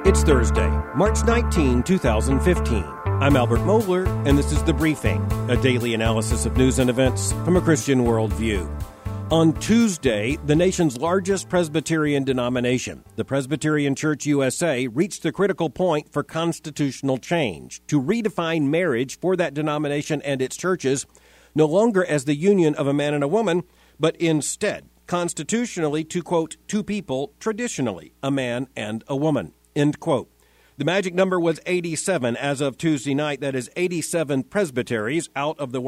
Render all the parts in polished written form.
It's Thursday, March 19, 2015. I'm Albert Mohler, and this is The Briefing, a daily analysis of news and events from a Christian worldview. On Tuesday, the nation's largest Presbyterian denomination, the Presbyterian Church USA, reached the critical point for constitutional change to redefine marriage for that denomination and its churches, no longer as the union of a man and a woman, but instead, constitutionally to, quote, two people, traditionally, a man and a woman, end quote. The magic number was 87 as of Tuesday night. That is 87 presbyteries out of the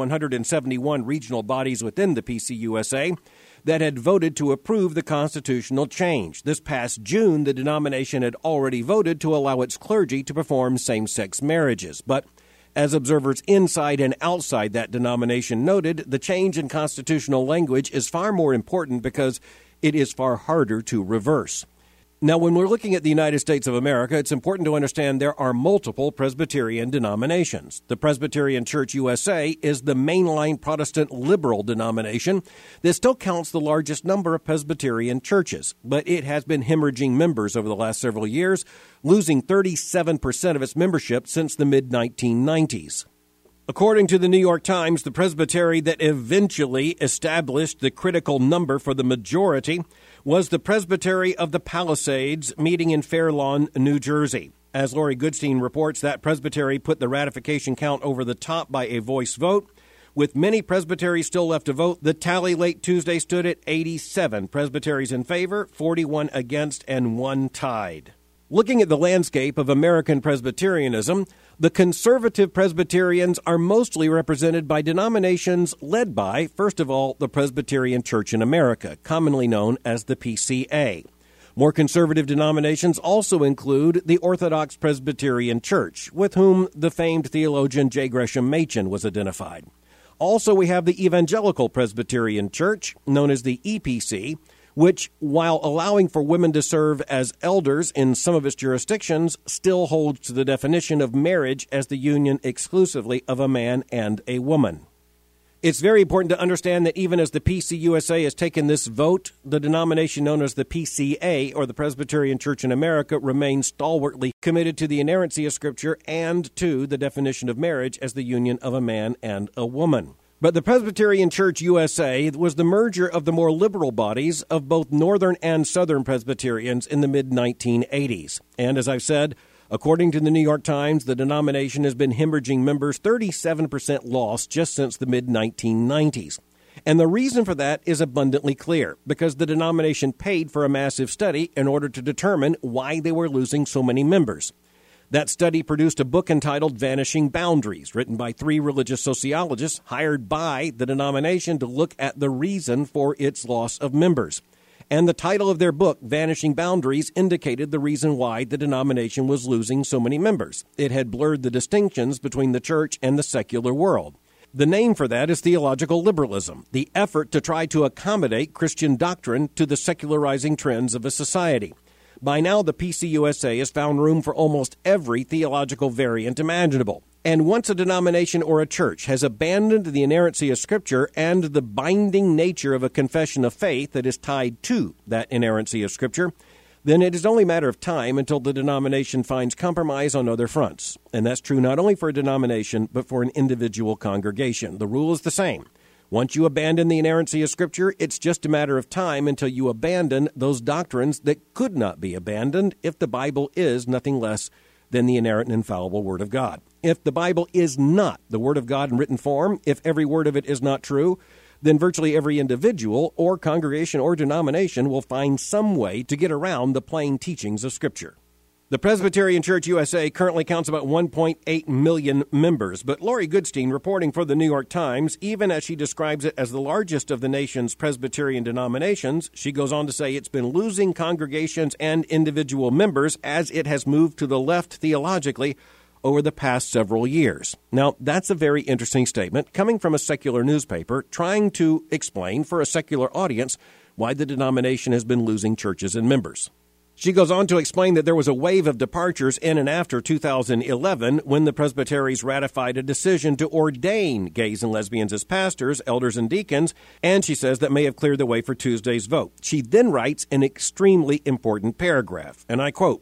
171 regional bodies within the PCUSA that had voted to approve the constitutional change. This past June, the denomination had already voted to allow its clergy to perform same-sex marriages. But as observers inside and outside that denomination noted, the change in constitutional language is far more important because it is far harder to reverse. Now, when we're looking at the United States of America, it's important to understand there are multiple Presbyterian denominations. The Presbyterian Church USA is the mainline Protestant liberal denomination that still counts the largest number of Presbyterian churches, but it has been hemorrhaging members over the last several years, losing 37% of its membership since the mid-1990s. According to the New York Times, the presbytery that eventually established the critical number for the majority was the Presbytery of the Palisades, meeting in Fair Lawn, New Jersey. As Lori Goodstein reports, that presbytery put the ratification count over the top by a voice vote. With many presbyteries still left to vote, the tally late Tuesday stood at 87 presbyteries in favor, 41 against, and 1 tied. Looking at the landscape of American Presbyterianism, the conservative Presbyterians are mostly represented by denominations led by, first of all, the Presbyterian Church in America, commonly known as the PCA. More conservative denominations also include the Orthodox Presbyterian Church, with whom the famed theologian J. Gresham Machen was identified. Also, we have the Evangelical Presbyterian Church, known as the EPC, which, while allowing for women to serve as elders in some of its jurisdictions, still holds to the definition of marriage as the union exclusively of a man and a woman. It's very important to understand that even as the PCUSA has taken this vote, the denomination known as the PCA, or the Presbyterian Church in America, remains stalwartly committed to the inerrancy of Scripture and to the definition of marriage as the union of a man and a woman. But the Presbyterian Church USA was the merger of the more liberal bodies of both Northern and Southern Presbyterians in the mid-1980s. And as I've said, according to the New York Times, the denomination has been hemorrhaging members, 37% loss just since the mid-1990s. And the reason for that is abundantly clear, because the denomination paid for a massive study in order to determine why they were losing so many members. That study produced a book entitled Vanishing Boundaries, written by 3 religious sociologists hired by the denomination to look at the reason for its loss of members. And the title of their book, Vanishing Boundaries, indicated the reason why the denomination was losing so many members. It had blurred the distinctions between the church and the secular world. The name for that is theological liberalism, the effort to try to accommodate Christian doctrine to the secularizing trends of a society. By now, the PCUSA has found room for almost every theological variant imaginable. And once a denomination or a church has abandoned the inerrancy of Scripture and the binding nature of a confession of faith that is tied to that inerrancy of Scripture, then it is only a matter of time until the denomination finds compromise on other fronts. And that's true not only for a denomination, but for an individual congregation. The rule is the same. Once you abandon the inerrancy of Scripture, it's just a matter of time until you abandon those doctrines that could not be abandoned if the Bible is nothing less than the inerrant and infallible Word of God. If the Bible is not the Word of God in written form, if every word of it is not true, then virtually every individual or congregation or denomination will find some way to get around the plain teachings of Scripture. The Presbyterian Church USA currently counts about 1.8 million members, but Lori Goodstein, reporting for the New York Times, even as she describes it as the largest of the nation's Presbyterian denominations, she goes on to say it's been losing congregations and individual members as it has moved to the left theologically over the past several years. Now, that's a very interesting statement coming from a secular newspaper trying to explain for a secular audience why the denomination has been losing churches and members. She goes on to explain that there was a wave of departures in and after 2011 when the presbyteries ratified a decision to ordain gays and lesbians as pastors, elders, and deacons, and she says that may have cleared the way for Tuesday's vote. She then writes an extremely important paragraph, and I quote,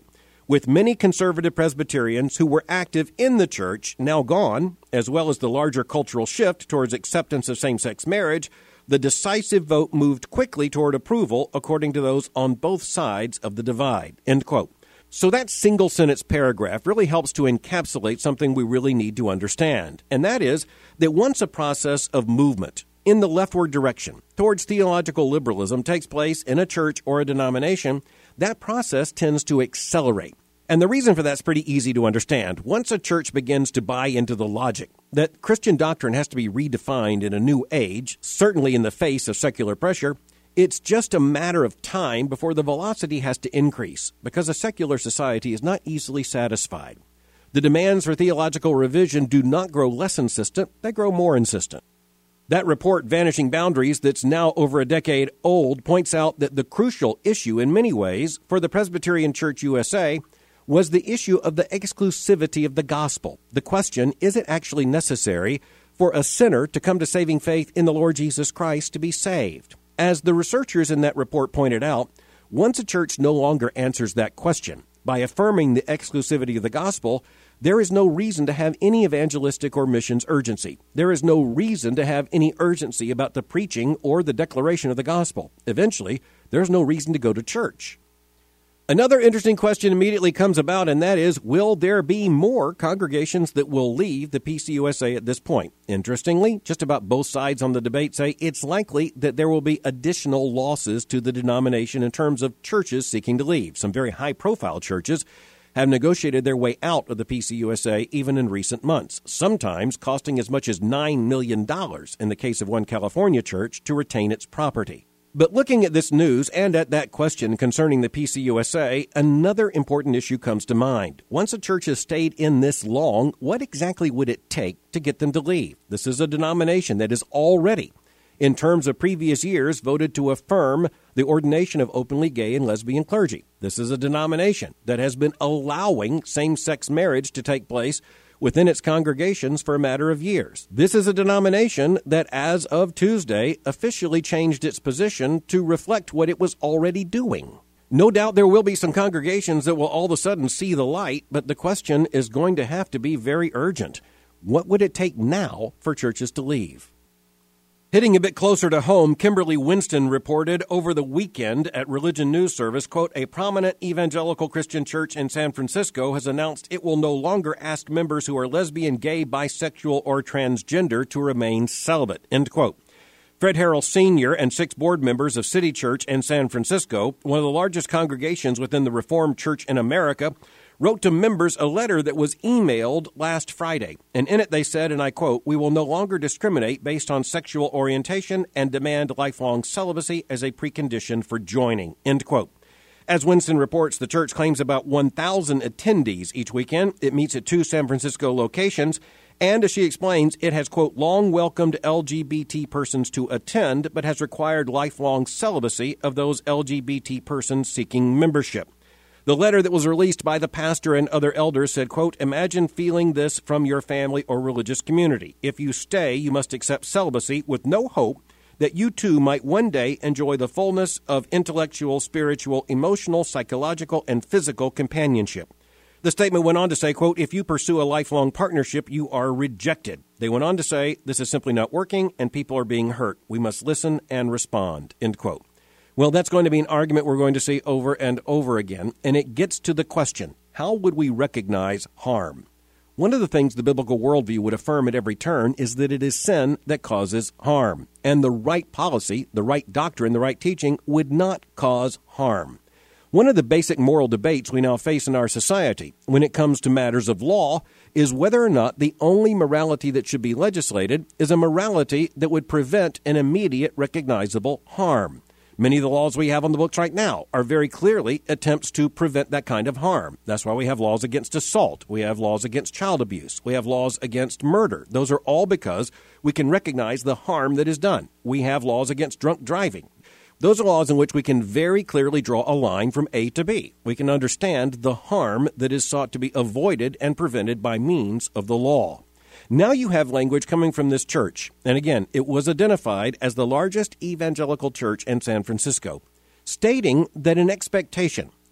With many conservative Presbyterians who were active in the church now gone, as well as the larger cultural shift towards acceptance of same-sex marriage, the decisive vote moved quickly toward approval, according to those on both sides of the divide. End quote. So that single-sentence paragraph really helps to encapsulate something we really need to understand, and that is that once a process of movement in the leftward direction towards theological liberalism takes place in a church or a denomination, that process tends to accelerate. And the reason for that's pretty easy to understand. Once a church begins to buy into the logic that Christian doctrine has to be redefined in a new age, certainly in the face of secular pressure, it's just a matter of time before the velocity has to increase, because a secular society is not easily satisfied. The demands for theological revision do not grow less insistent, they grow more insistent. That report, Vanishing Boundaries, that's now over a decade old, points out that the crucial issue in many ways for the Presbyterian Church USA was the issue of the exclusivity of the gospel. The question, is it actually necessary for a sinner to come to saving faith in the Lord Jesus Christ to be saved? As the researchers in that report pointed out, once a church no longer answers that question by affirming the exclusivity of the gospel, there is no reason to have any evangelistic or missions urgency. There is no reason to have any urgency about the preaching or the declaration of the gospel. Eventually, there's no reason to go to church. Another interesting question immediately comes about, and that is, will there be more congregations that will leave the PCUSA at this point? Interestingly, just about both sides on the debate say it's likely that there will be additional losses to the denomination in terms of churches seeking to leave. Some very high-profile churches have negotiated their way out of the PCUSA even in recent months, sometimes costing as much as $9 million in the case of one California church to retain its property. But looking at this news and at that question concerning the PCUSA, another important issue comes to mind. Once a church has stayed in this long, what exactly would it take to get them to leave? This is a denomination that is already, in terms of previous years, voted to affirm the ordination of openly gay and lesbian clergy. This is a denomination that has been allowing same-sex marriage to take place within its congregations for a matter of years. This is a denomination that, as of Tuesday, officially changed its position to reflect what it was already doing. No doubt there will be some congregations that will all of a sudden see the light, but the question is going to have to be very urgent. What would it take now for churches to leave? Hitting a bit closer to home, Kimberly Winston reported over the weekend at Religion News Service, quote, a prominent evangelical Christian church in San Francisco has announced it will no longer ask members who are lesbian, gay, bisexual, or transgender to remain celibate, end quote. Fred Harrell Sr. and 6 board members of City Church in San Francisco, one of the largest congregations within the Reformed Church in America, wrote to members a letter that was emailed last Friday. And in it they said, and I quote, we will no longer discriminate based on sexual orientation and demand lifelong celibacy as a precondition for joining, end quote. As Winston reports, the church claims about 1,000 attendees each weekend. It meets at 2 San Francisco locations. And as she explains, it has, quote, long welcomed LGBT persons to attend, but has required lifelong celibacy of those LGBT persons seeking membership. The letter that was released by the pastor and other elders said, quote, imagine feeling this from your family or religious community. If you stay, you must accept celibacy with no hope that you too might one day enjoy the fullness of intellectual, spiritual, emotional, psychological, and physical companionship. The statement went on to say, quote, if you pursue a lifelong partnership, you are rejected. They went on to say, this is simply not working and people are being hurt. We must listen and respond, end quote. Well, that's going to be an argument we're going to see over and over again, and it gets to the question, how would we recognize harm? One of the things the biblical worldview would affirm at every turn is that it is sin that causes harm, and the right policy, the right doctrine, the right teaching would not cause harm. One of the basic moral debates we now face in our society when it comes to matters of law is whether or not the only morality that should be legislated is a morality that would prevent an immediate recognizable harm. Many of the laws we have on the books right now are very clearly attempts to prevent that kind of harm. That's why we have laws against assault. We have laws against child abuse. We have laws against murder. Those are all because we can recognize the harm that is done. We have laws against drunk driving. Those are laws in which we can very clearly draw a line from A to B. We can understand the harm that is sought to be avoided and prevented by means of the law. Now you have language coming from this church, and again, it was identified as the largest evangelical church in San Francisco, stating that an expectation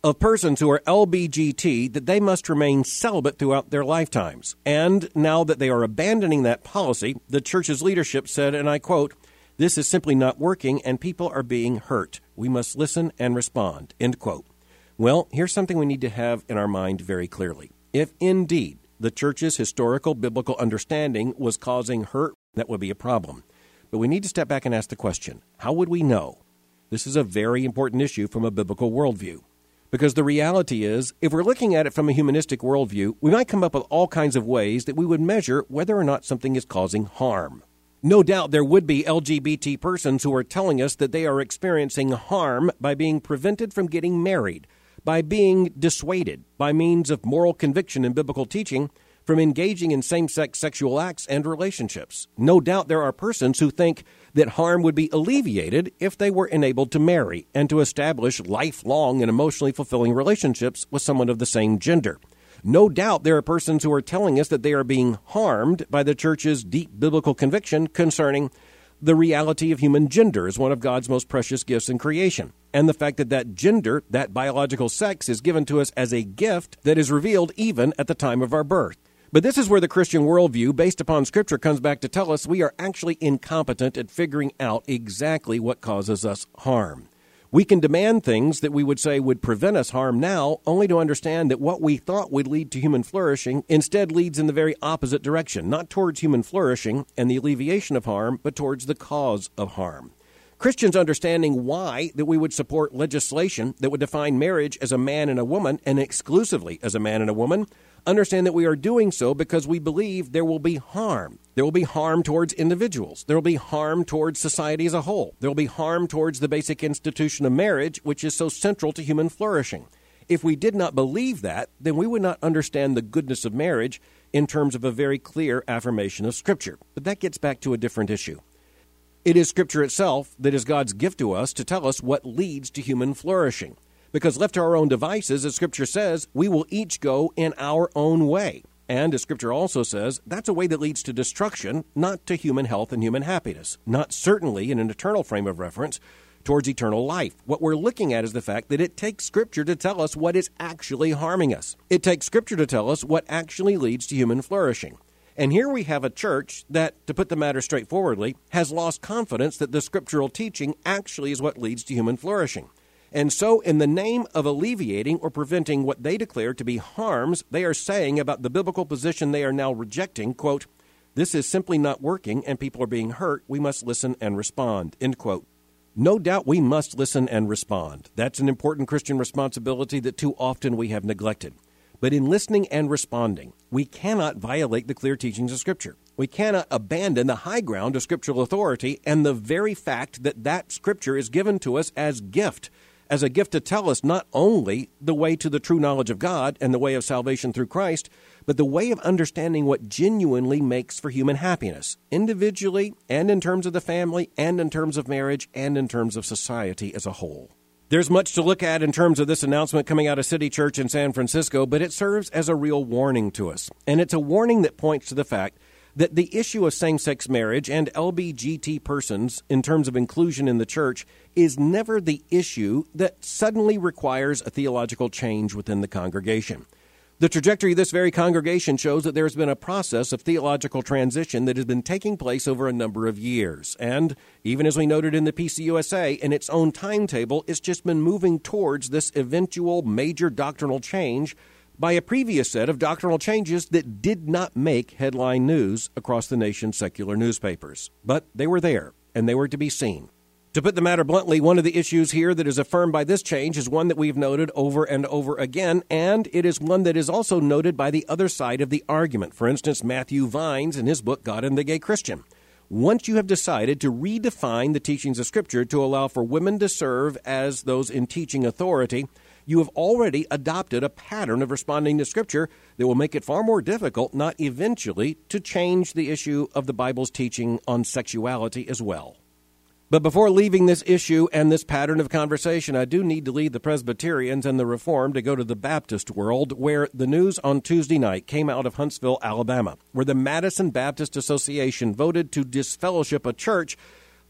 of persons who are LBGT that they must remain celibate throughout their lifetimes. And now that they are abandoning that policy, the church's leadership said, and I quote, "This is simply not working and people are being hurt. We must listen and respond," end quote. Well, here's something we need to have in our mind very clearly. If indeed the church's historical biblical understanding was causing hurt, that would be a problem. But we need to step back and ask the question, how would we know? This is a very important issue from a biblical worldview. Because the reality is, if we're looking at it from a humanistic worldview, we might come up with all kinds of ways that we would measure whether or not something is causing harm. No doubt there would be LGBT persons who are telling us that they are experiencing harm by being prevented from getting married, by being dissuaded, by means of moral conviction and biblical teaching, from engaging in same-sex sexual acts and relationships. No doubt there are persons who think that harm would be alleviated if they were enabled to marry and to establish lifelong and emotionally fulfilling relationships with someone of the same gender. No doubt there are persons who are telling us that they are being harmed by the church's deep biblical conviction concerning the reality of human gender as one of God's most precious gifts in creation, and the fact that that gender, that biological sex, is given to us as a gift that is revealed even at the time of our birth. But this is where the Christian worldview, based upon Scripture, comes back to tell us we are actually incompetent at figuring out exactly what causes us harm. We can demand things that we would say would prevent us harm now, only to understand that what we thought would lead to human flourishing instead leads in the very opposite direction, not towards human flourishing and the alleviation of harm, but towards the cause of harm. Christians understanding why that we would support legislation that would define marriage as a man and a woman and exclusively as a man and a woman understand that we are doing so because we believe there will be harm. There will be harm towards individuals. There will be harm towards society as a whole. There will be harm towards the basic institution of marriage, which is so central to human flourishing. If we did not believe that, then we would not understand the goodness of marriage in terms of a very clear affirmation of Scripture. But that gets back to a different issue. It is Scripture itself that is God's gift to us to tell us what leads to human flourishing. Because left to our own devices, as Scripture says, we will each go in our own way. And as Scripture also says, that's a way that leads to destruction, not to human health and human happiness. Not certainly in an eternal frame of reference towards eternal life. What we're looking at is the fact that it takes Scripture to tell us what is actually harming us. It takes Scripture to tell us what actually leads to human flourishing. And here we have a church that, to put the matter straightforwardly, has lost confidence that the scriptural teaching actually is what leads to human flourishing. And so, in the name of alleviating or preventing what they declare to be harms, they are saying about the biblical position they are now rejecting, quote, "This is simply not working and people are being hurt. We must listen and respond," end quote. No doubt we must listen and respond. That's an important Christian responsibility that too often we have neglected. But in listening and responding, we cannot violate the clear teachings of Scripture. We cannot abandon the high ground of scriptural authority and the very fact that that Scripture is given to us as a gift to tell us not only the way to the true knowledge of God and the way of salvation through Christ, but the way of understanding what genuinely makes for human happiness, individually and in terms of the family and in terms of marriage and in terms of society as a whole. There's much to look at in terms of this announcement coming out of City Church in San Francisco, but it serves as a real warning to us. And it's a warning that points to the fact that the issue of same-sex marriage and LBGT persons in terms of inclusion in the church is never the issue that suddenly requires a theological change within the congregation. The trajectory of this very congregation shows that there has been a process of theological transition that has been taking place over a number of years. And even as we noted in the PCUSA, in its own timetable, it's just been moving towards this eventual major doctrinal change by a previous set of doctrinal changes that did not make headline news across the nation's secular newspapers. But they were there, and they were to be seen. To put the matter bluntly, one of the issues here that is affirmed by this change is one that we've noted over and over again, and it is one that is also noted by the other side of the argument. For instance, Matthew Vines in his book, God and the Gay Christian. Once you have decided to redefine the teachings of Scripture to allow for women to serve as those in teaching authority, you have already adopted a pattern of responding to Scripture that will make it far more difficult, not eventually, to change the issue of the Bible's teaching on sexuality as well. But before leaving this issue and this pattern of conversation, I do need to leave the Presbyterians and the Reformed to go to the Baptist world, where the news on Tuesday night came out of Huntsville, Alabama, where the Madison Baptist Association voted to disfellowship a church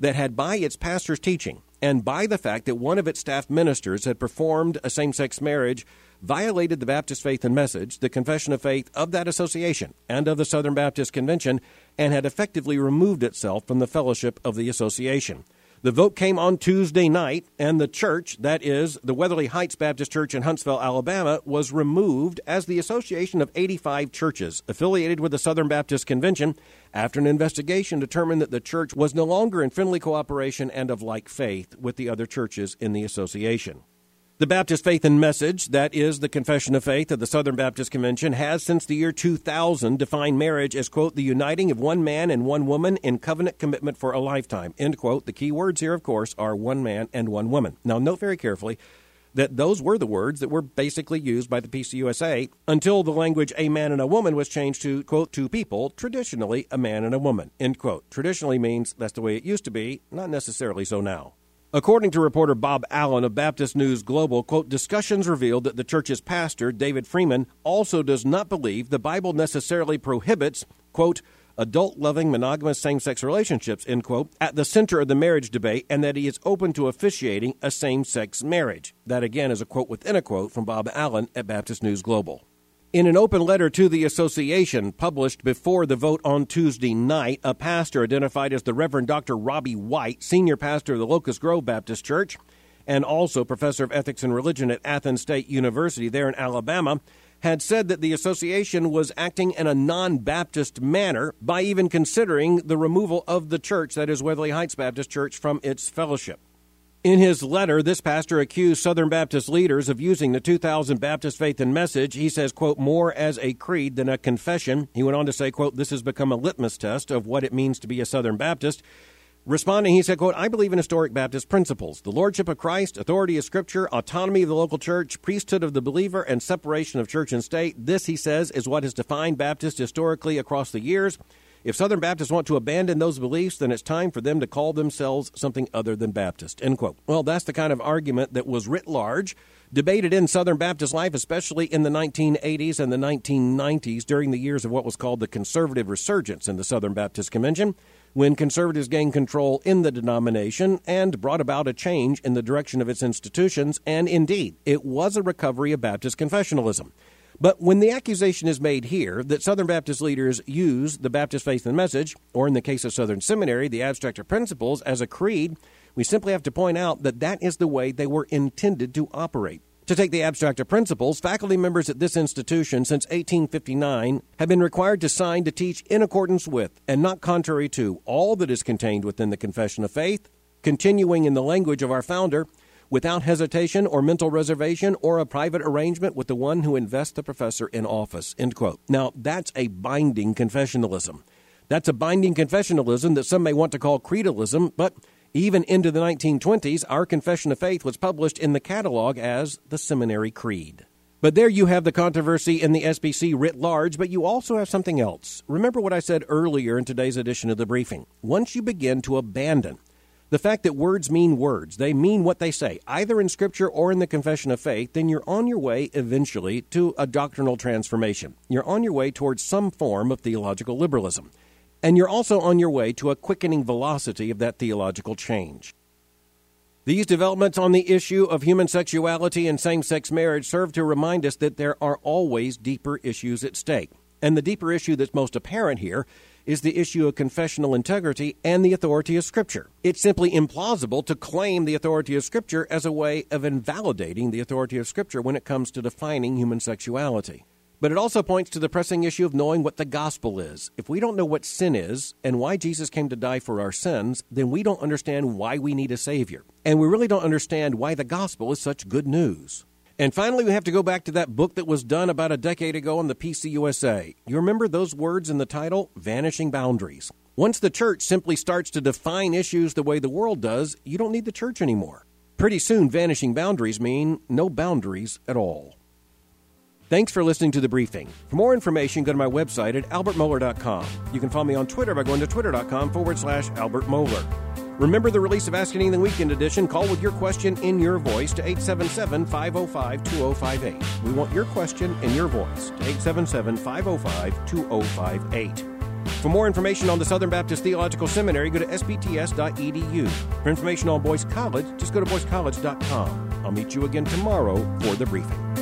that had, by its pastor's teaching and by the fact that one of its staff ministers had performed a same-sex marriage, violated the Baptist Faith and Message, the confession of faith of that association and of the Southern Baptist Convention, and had effectively removed itself from the fellowship of the association. The vote came on Tuesday night, and the church, that is, the Weatherly Heights Baptist Church in Huntsville, Alabama, was removed as the association of 85 churches affiliated with the Southern Baptist Convention after an investigation determined that the church was no longer in friendly cooperation and of like faith with the other churches in the association. The Baptist Faith and Message, that is, the Confession of Faith of the Southern Baptist Convention, has since the year 2000 defined marriage as, quote, the uniting of one man and one woman in covenant commitment for a lifetime, end quote. The key words here, of course, are one man and one woman. Now, note very carefully that those were the words that were basically used by the PCUSA until the language a man and a woman was changed to, quote, two people, traditionally a man and a woman, end quote. Traditionally means that's the way it used to be, not necessarily so now. According to reporter Bob Allen of Baptist News Global, quote, discussions revealed that the church's pastor, David Freeman, also does not believe the Bible necessarily prohibits, quote, adult-loving monogamous same-sex relationships, end quote, at the center of the marriage debate, and that he is open to officiating a same-sex marriage. That, again, is a quote within a quote from Bob Allen at Baptist News Global. In an open letter to the association published before the vote on Tuesday night, a pastor identified as the Reverend Dr. Robbie White, senior pastor of the Locust Grove Baptist Church, and also professor of ethics and religion at Athens State University there in Alabama, had said that the association was acting in a non-Baptist manner by even considering the removal of the church, that is Weatherly Heights Baptist Church, from its fellowship. In his letter, this pastor accused Southern Baptist leaders of using the 2000 Baptist Faith and Message, he says, quote, more as a creed than a confession. He went on to say, quote, this has become a litmus test of what it means to be a Southern Baptist. Responding, he said, quote, I believe in historic Baptist principles, the lordship of Christ, authority of Scripture, autonomy of the local church, priesthood of the believer, and separation of church and state. This, he says, is what has defined Baptists historically across the years. If Southern Baptists want to abandon those beliefs, then it's time for them to call themselves something other than Baptist, end quote. Well, that's the kind of argument that was writ large, debated in Southern Baptist life, especially in the 1980s and the 1990s during the years of what was called the conservative resurgence in the Southern Baptist Convention, when conservatives gained control in the denomination and brought about a change in the direction of its institutions, and indeed, it was a recovery of Baptist confessionalism. But when the accusation is made here that Southern Baptist leaders use the Baptist Faith and Message, or in the case of Southern Seminary, the Abstract of Principles, as a creed, we simply have to point out that that is the way they were intended to operate. To take the Abstract of Principles, faculty members at this institution since 1859 have been required to sign to teach in accordance with, and not contrary to, all that is contained within the Confession of Faith, continuing in the language of our founder, without hesitation or mental reservation or a private arrangement with the one who invests the professor in office, end quote. Now, that's a binding confessionalism. That's a binding confessionalism that some may want to call creedalism, but even into the 1920s, our Confession of Faith was published in the catalog as the Seminary Creed. But there you have the controversy in the SBC writ large, but you also have something else. Remember what I said earlier in today's edition of the briefing. Once you begin to abandon the fact that words mean words, they mean what they say, either in Scripture or in the Confession of Faith, then you're on your way eventually to a doctrinal transformation. You're on your way towards some form of theological liberalism. And you're also on your way to a quickening velocity of that theological change. These developments on the issue of human sexuality and same-sex marriage serve to remind us that there are always deeper issues at stake. And the deeper issue that's most apparent here is the issue of confessional integrity and the authority of Scripture. It's simply implausible to claim the authority of Scripture as a way of invalidating the authority of Scripture when it comes to defining human sexuality. But it also points to the pressing issue of knowing what the gospel is. If we don't know what sin is and why Jesus came to die for our sins, then we don't understand why we need a Savior. And we really don't understand why the gospel is such good news. And finally, we have to go back to that book that was done about a decade ago on the PCUSA. You remember those words in the title? Vanishing Boundaries. Once the church simply starts to define issues the way the world does, you don't need the church anymore. Pretty soon, vanishing boundaries mean no boundaries at all. Thanks for listening to The Briefing. For more information, go to my website at albertmohler.com. You can follow me on Twitter by going to twitter.com/Albert Mohler. Remember the release of Ask Anything Weekend Edition. Call with your question in your voice to 877-505-2058. We want your question in your voice to 877-505-2058. For more information on the Southern Baptist Theological Seminary, go to sbts.edu. For information on Boyce College, just go to boycecollege.com. I'll meet you again tomorrow for the briefing.